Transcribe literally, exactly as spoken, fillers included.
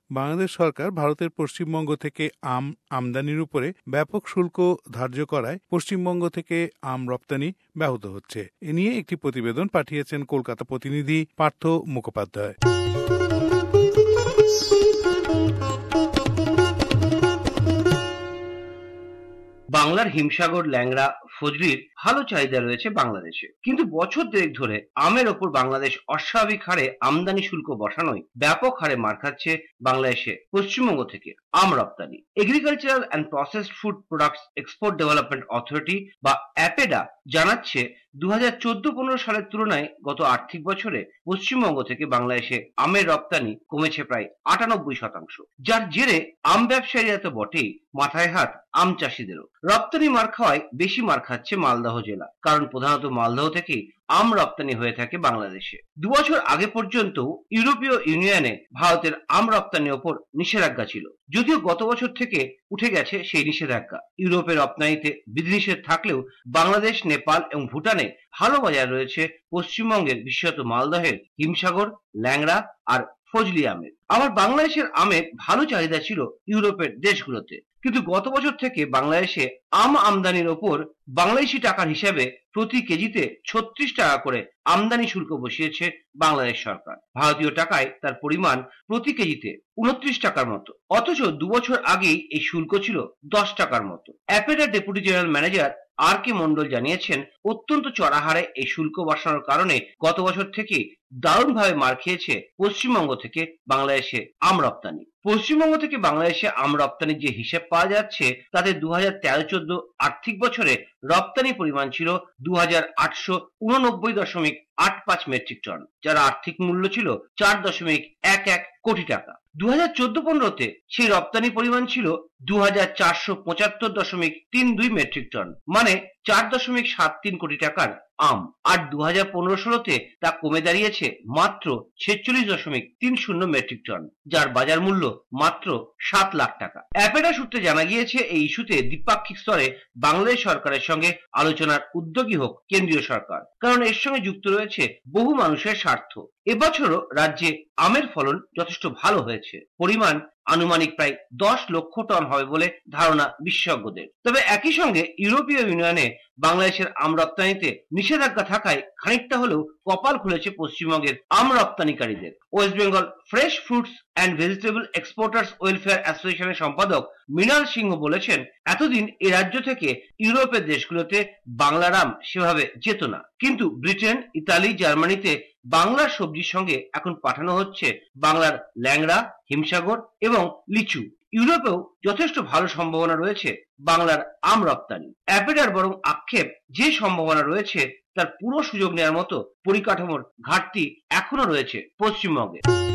বাংলাদেশ সরকার ভারতের পশ্চিমবঙ্গ থেকে আম আমদানির উপরে ব্যাপক শুল্ক ধার্য করায় পশ্চিমবঙ্গ থেকে আম রপ্তানি ব্যাহত হচ্ছে। এ নিয়ে একটি প্রতিবেদন পাঠিয়েছেন কলকাতা প্রতিনিধি পার্থ মুখোপাধ্যায়। বাংলার হিমসাগর, ল্যাংড়া, ফজলির ভালো চাহিদা রয়েছে বাংলাদেশে, কিন্তু বছর দেড়েক ধরে আমের ওপর বাংলাদেশ অস্বাভাবিক হারে আমদানি শুল্ক বসানোয় ব্যাপক হারে মার খাচ্ছে বাংলাদেশে পশ্চিমবঙ্গ থেকে আম রপ্তানি। Agricultural and processed food products export development authority বা অ্যাপেডা জানাচ্ছে, দু হাজার চোদ্দ পনেরো সালের তুলনায় গত আর্থিক বছরে পশ্চিমবঙ্গ থেকে বাংলাদেশে আমের রপ্তানি কমেছে প্রায় আটানব্বই শতাংশ, যার জেরে আম ব্যবসায়ীরা তো বটেই, মাথায় হাত আম চাষিদেরও। রপ্তানি মার খাওয়ায় বেশি মার খাচ্ছে মালদহ জেলা, কারণ প্রধানত মালদহ থেকেই আম রপ্তানি হয়ে থাকে বাংলাদেশে। দু বছর আগে পর্যন্ত ইউরোপীয় ইউনিয়নে ভারতের আম রপ্তানির ওপর নিষেধাজ্ঞা ছিল, যদিও গত বছর থেকে উঠে গেছে সেই নিষেধাজ্ঞা। ইউরোপে রপ্তানিতে বিধিনিষেধ থাকলেও বাংলাদেশ, নেপাল এবং ভুটানে ভালো বাজার রয়েছে পশ্চিমবঙ্গের, বিশেষত মালদহের হিমসাগর, ল্যাংড়া আর ফজলি আমের। আবার বাংলাদেশের আমের ভালো চাহিদা ছিল ইউরোপের দেশগুলোতে, কিন্তু গত বছর থেকে বাংলাদেশে আম আমদানির ওপর বাংলাদেশি টাকার হিসাবে প্রতি কেজিতে ছত্রিশ টাকা করে আমদানি শুল্ক বসিয়েছে বাংলাদেশ সরকার। ভারতীয় টাকায় তার পরিমাণ প্রতি কেজিতে উনত্রিশ টাকার মতো, অথচ দু বছর আগেই এই শুল্ক ছিল দশ টাকার মতো। অ্যাপেডার deputy general manager R K Mondal জানিয়েছেন, অত্যন্ত চড়া হারে এই শুল্ক বসানোর কারণে গত বছর থেকে দারুণভাবে মার খেয়েছে পশ্চিমবঙ্গ থেকে বাংলাদেশে আম রপ্তানি। পশ্চিমবঙ্গ থেকে বাংলাদেশে আম রপ্তানির যে হিসেব পাওয়া যাচ্ছে, তাতে দু হাজার তেরো চোদ্দ আর্থিক বছরে রপ্তানি পরিমাণ ছিল দু হাজার আটশো উননব্বই দশমিক আট পাঁচ মেট্রিক টন, যার আর্থিক মূল্য ছিল চার দশমিক এক এক কোটি টাকা। দু হাজার চোদ্দ পনেরোতে সেই রপ্তানি পরিমাণ ছিল দু হাজার চারশো পঁচাত্তর দশমিক তিন দুই মেট্রিক টন, মানে চার দশমিক সাত তিন কোটি টাকার আম। আর দু হাজার পনেরো ষোলোতে তা কমে দাঁড়িয়েছে মাত্র ছেচল্লিশ দশমিক তিন শূন্য মেট্রিক টন, যার বাজার মূল্য মাত্র সাত লাখ টাকা। অ্যাপেডা সূত্রে জানা গিয়েছে, এই ইস্যুতে দ্বিপাক্ষিক স্তরে বাংলাদেশ সরকারের সঙ্গে আলোচনার উদ্যোগী হোক কেন্দ্রীয় সরকার, কারণ এর সঙ্গে যুক্ত রয়েছে বহু মানুষের স্বার্থ। এবছরও রাজ্যে আমের ফলন যথেষ্ট ভালো হয়েছে, পরিমাণ আনুমানিক প্রায় দশ লক্ষ টন হবে বলে ধারণা বিশেষজ্ঞদের। তবে একই সঙ্গে ইউরোপীয় ইউনিয়নে বাংলাদেশের আম রপ্তানিতে নিষেধাজ্ঞা থাকায় খানিকটা হলেও কপাল খুলেছে পশ্চিমবঙ্গের আম রপ্তানিকারীদের। West Bengal fresh fruits and vegetable exporters welfare অ্যাসোসিয়েশনের সম্পাদক মৃণাল সিংহ বলেছেন, এতদিন এই রাজ্য থেকে ইউরোপের দেশগুলোতে বাংলার আম সেভাবে যেত না, কিন্তু ব্রিটেন, ইতালি, জার্মানিতে বাংলার সবজির সঙ্গে এখন পাঠানো হচ্ছে বাংলার ল্যাংড়া, হিমসাগর এবং লিচু। ইউরোপেও যথেষ্ট ভালো সম্ভাবনা রয়েছে বাংলার আম রপ্তানি। অ্যাপেডার বরং আক্ষেপ, যে সম্ভাবনা রয়েছে তার পুরো সুযোগ নেওয়ার মতো পরিকাঠামোর ঘাটতি এখনো রয়েছে পশ্চিমবঙ্গে।